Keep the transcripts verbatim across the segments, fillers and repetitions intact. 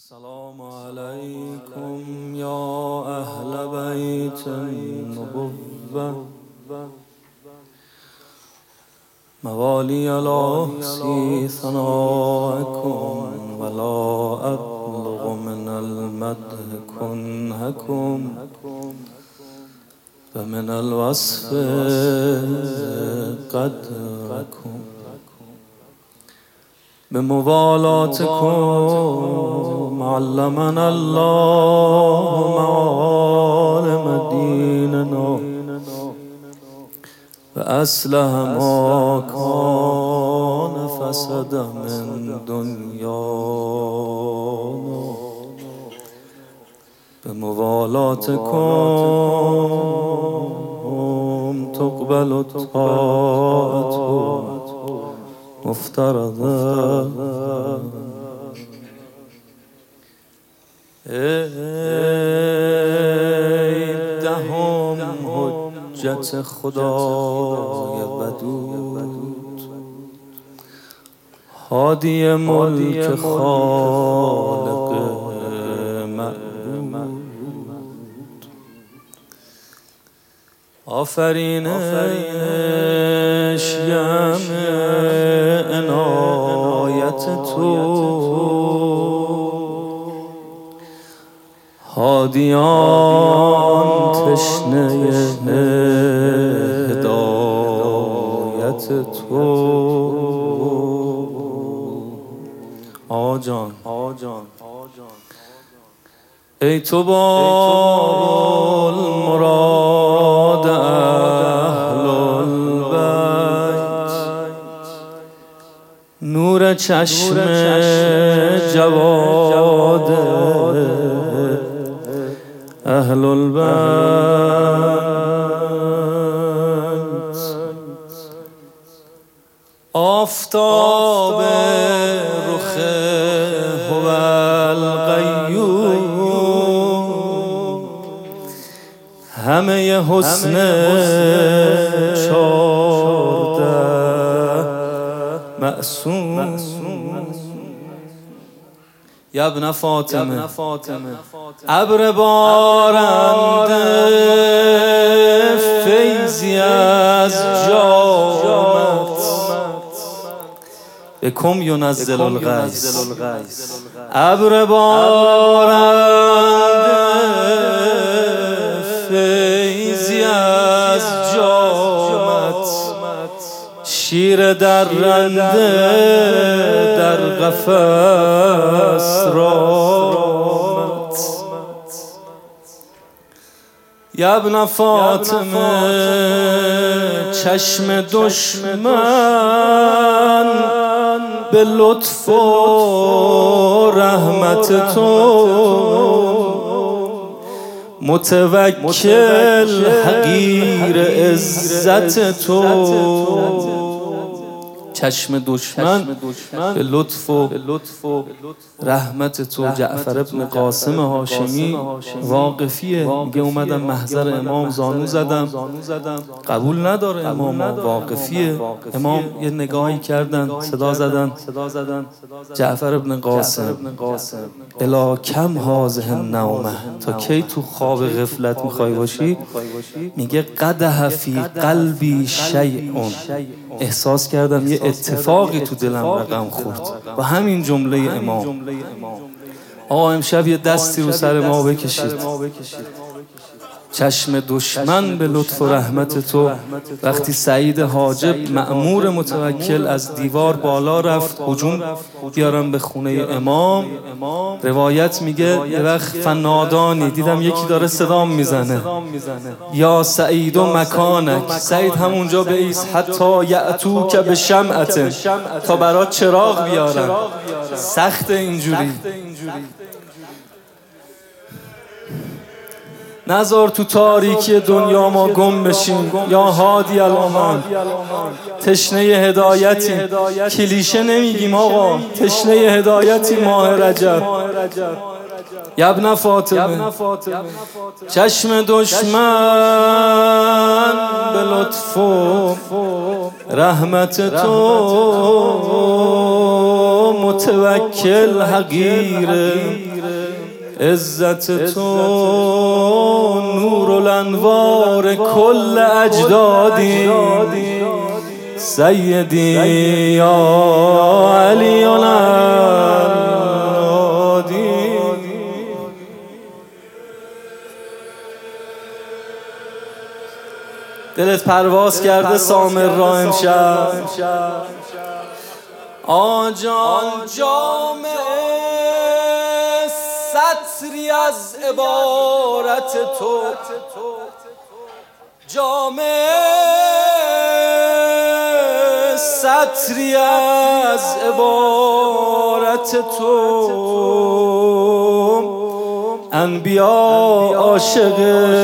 السلام عليكم يا أهل بيت النبوة موالي لا أحصي ثناءكم ولا أبلغ من المدح كنهكم فمن الوصف قدركم بموالاتكم علمنا الله معالم ديننا فأصلح ما كان فسد من دنيانا بموالاتكم تقبل الطاعة مفترضه ای دهم حجت خدای ودود هادی ملک خالق معبود آفرینش یم عنایت تو هادیان تشنه هدایت تو آجان ای تو باب المراد اهل البیت نور چشم جواد اهل البیت آفتاب رخ هو القیوم همه حسن چارده معصوم یا ابن فاطمه ابر بارنده فیضی از جامت بکم ینزل الغیث ابر بارنده فیضی از جامت شیر درنده در قفس رامت یا ابن فاطمه چشم دشمن به لطف و رحمت تو متوکل حقیر عزت تو چشم دشمن به لطف و رحمت تو. جعفر ابن قاسم هاشمی واقفیه، میگه اومدم محضر امام زانو زدم، قبول نداره امام، واقفیه. امام یه نگاهی کردن، صدا زدن، جعفر ابن قاسم الا کم هذه النومه، تا کی تو خواب غفلت میخوای باشی؟ میگه قدح فی قلبی شیء، احساس کردم یه اتفاقی تو دلم رقم خورد و همین جمله امام. آقا امشب یه دستی رو سر ما بکشید. چشم دشمن به لطف و رحمت تو. وقتی سعید حاجب مأمور متوکل از دیوار بالا رفت هجوم بیارم به خونه امام، روایت میگه یه وقت فنادانی، دیدم یکی داره صدام میزنه یا سعید و مکانک، سعید همونجا بیس حتی یأتو که به شمعته، تا برات چراغ بیارم. سخت اینجوری. نذار تو تاریکی دنیا ما گم بشیم یا هادی الامم. تشنه هدایتی، کلیشه نمیگیم آقا، تشنه هدایتی ماه رجب. یا ابن فاطمه چشم دشمن به لطف و رحمت تو متوکل حقیره، عزت تو نور الانوار کل اجدادی، سیدی یا علی الهادی. دلت پرواز کرده سامر را امشب، آجان جامعه سطری از عبارت تو، جامعه سطری از عبارت تو، انبیا عاشق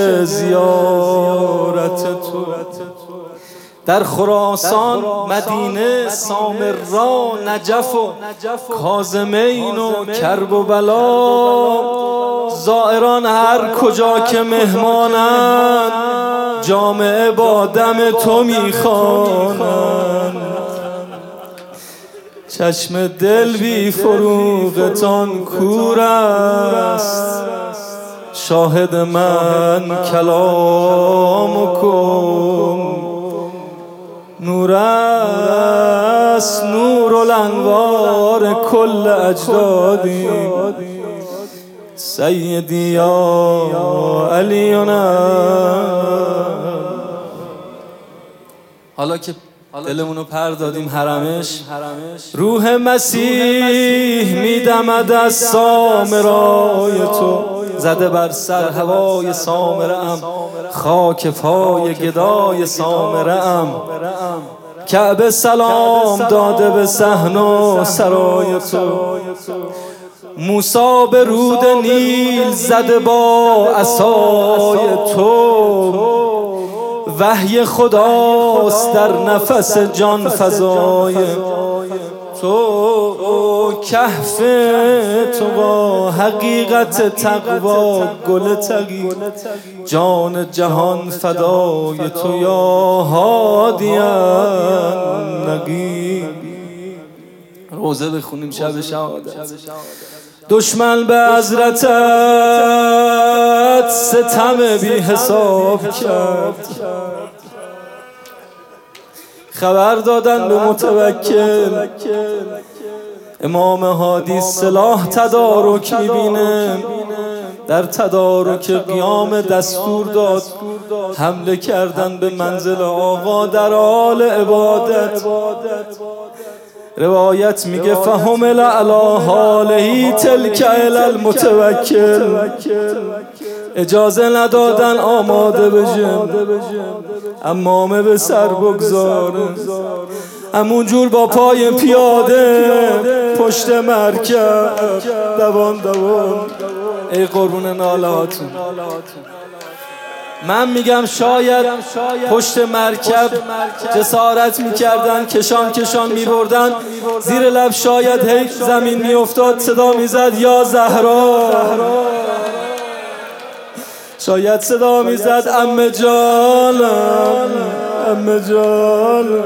زیارت تو. در خراسان، مدینه، سامرا، نجف و کاظمین و کرب و بلا، زائران هر کجا که مهمانند، جامعه با دم تو میخوانند. چشم دل بی فروغتان کور است، شاهد من کلامکم نور است، نور الانوار کل اجدادی، سیدی یا علی. حالا که دلمونو پر دادیم حرمش، روح مسیح میدمد از سامرای تو، زده بر سر هوای سامره ام، خاک پای گدای سامره ام، کعبه سلام داده به صحن و سرای تو. موسی به رود نیل زده با عصای تو، وحی خداست در نفس جان فزای تو. کهف تو با حقیقت تقوا گل تقی، جان جهان فدای تو یا هادی النقی. روزه بخونیم شب شهادت. دشمن به حضرتت ستم بی حساب کرد، خبر دادن به متوکل، امام هادی سلاح تدارک میبینه، در تدارک قیام دستور داد، حمله کردن به منزل آقا در حال عبادت. روایت میگه فهمل علی حاله تلک الی المتوکل، اجازه ندادن آماده بشم، امامه به سر بگذاره، همونجور با پای پیاده پشت مرکب دوان دوان. ای قربون ناله هاتون، من میگم شاید پشت مرکب جسارت میکردن، کشان کشان میبردن زیر لب، شاید هی زمین میافتاد صدا میزد یا زهرا، شاید صدا میزد عمه جانم عمه جانم.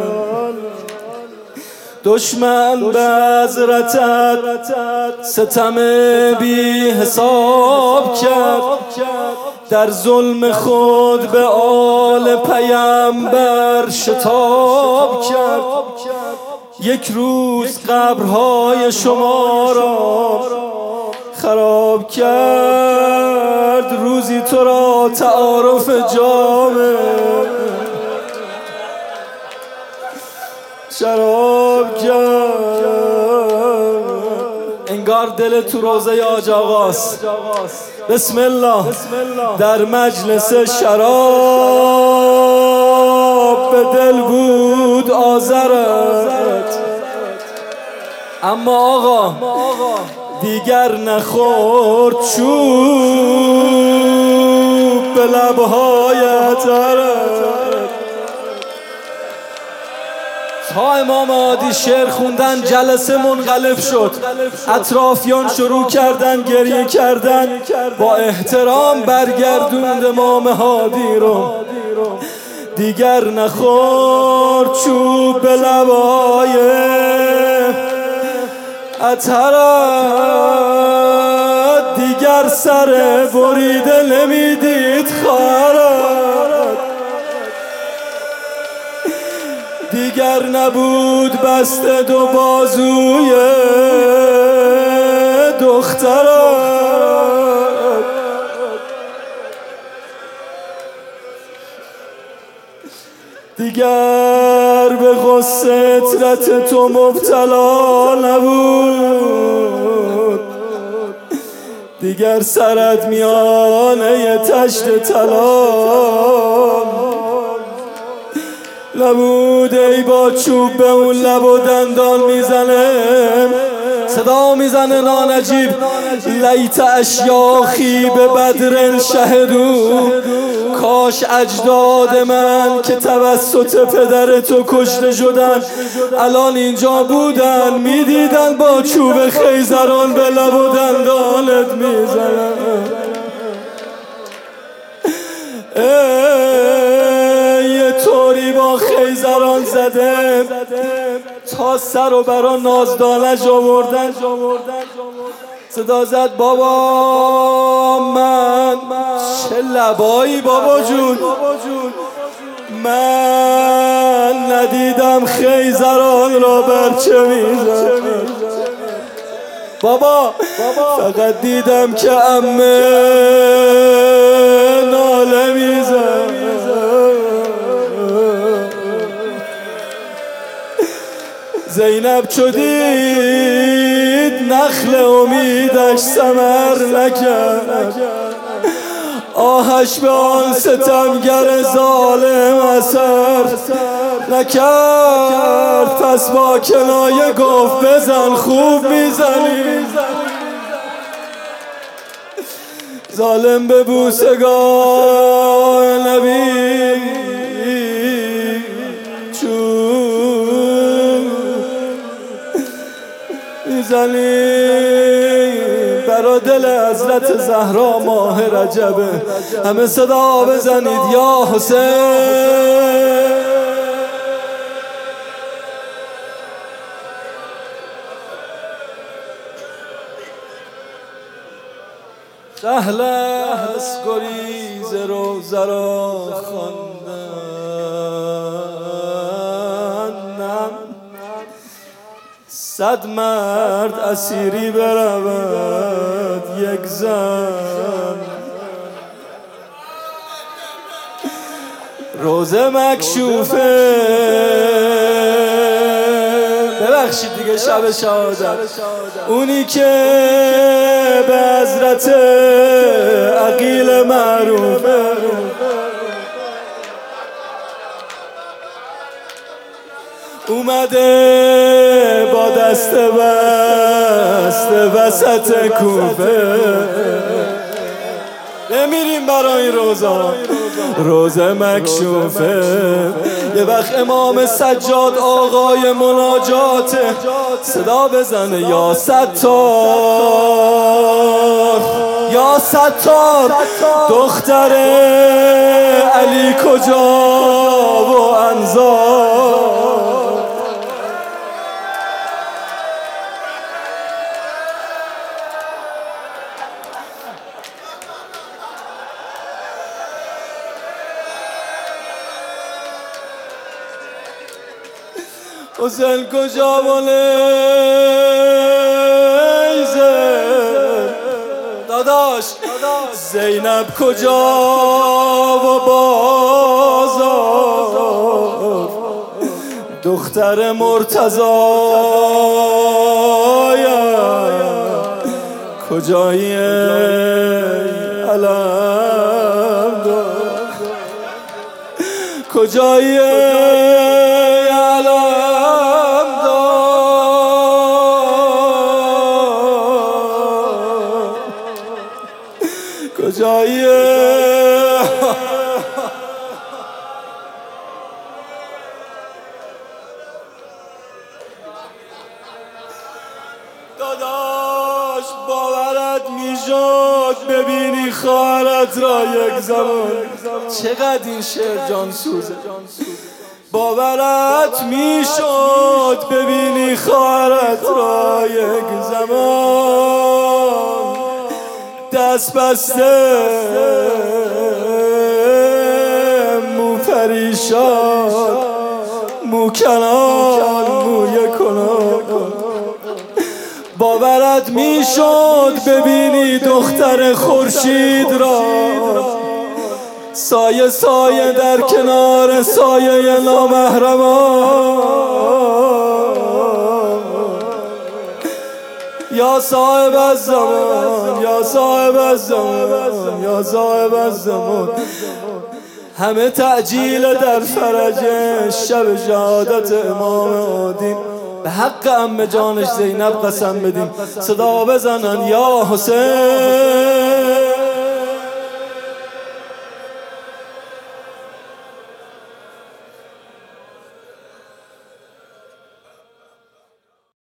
دشمن به حضرتت ستم بی حساب کرد، در ظلم خود به آل پیامبر شتاب کرد. یک روز قبرهای شما را خراب کرد، روزی تو را تعارف جامه شراب کرد. انگار دل تو روزه حاج آقاست. بسم الله. در مجلس شراب به دل بود آذرت، اما آقا دیگر نخورد چوب به لبهایت. تا امام هادی شعر خوندن جلسه منقلب شد، اطرافیان شروع کردن گریه کردن، با احترام برگردوند امام هادی رو. دیگر نخورد چوب به لبای اطهرت دیگر سر بریده نمیدید خواهرت، دیگر نبود بسته دو بازوی دخترت، دیگر به غصه عطرت تو مبتلا نبود، دیگر سرت میانه تشت طلا نبود. ای با چوب به اون لب و دندان میزنه، صدا میزنه نانجیب لیت اشیاخی به بدر شهدو، کاش اجداد من که توسط پدر تو کشته شدن الان اینجا بودن، میدیدن با چوب خیزران به لب و دندانت میزنن. یه طوری با خیزران زده تا سر و برا نازدانش آوردن، صدا زد بابا من چه لبایی بابا جون، من ندیدم خیزران را برچه میزن بابا، فقط دیدم که عمه ناله میزن. زینب چو دید نخل امیدش ثمر نکرد، آهش به آن ستمگر ظالم اثر نکرد، پس با کنایه گفت بزن خوب میزنی، ظالم به بوسگاه نبی چون میزنی، برا دل حضرت زهرا ماه رجبه، همه صدا بزنید یا حسین. سهل است گریز روزه را خواندن، صد مرد اسیری برود یک زن، روزه مکشوفه. ببخشید دیگه شب شهادت، اونی که به حضرت عقیل معروفه، اومده با دست بسته وسط کوفه، نمیریم برای این روزا، روزه مکشوفه. یه وقت امام سجاد آقای مناجاته، صدا بزنه یا ستار یا ستار، دختر علی کجا و انزار، حسین کجا و نیزه داداش، زینب کجا و بازار، دختر مرتضایم کجایی علم دار، کجایی علم کجایی داداش، باورت میشد ببینی خواهرت را یک زمان. چقدر این شعر جان سوزه، باورت میشد ببینی خواهرت را یک زمان دست بسته مو پریشان مو کنان موی کنان. باورت میشد ببینی دختر خورشید را سایه سایه در کنار سایه نامحرمان. یا صاحب الزمان یا صاحب الزمان یا صاحب الزمان. همه تعجیل در فرج شب شهادت امام عادی. به حق عمه جانش زینب قسم بدیم صدا بزنن یا حسین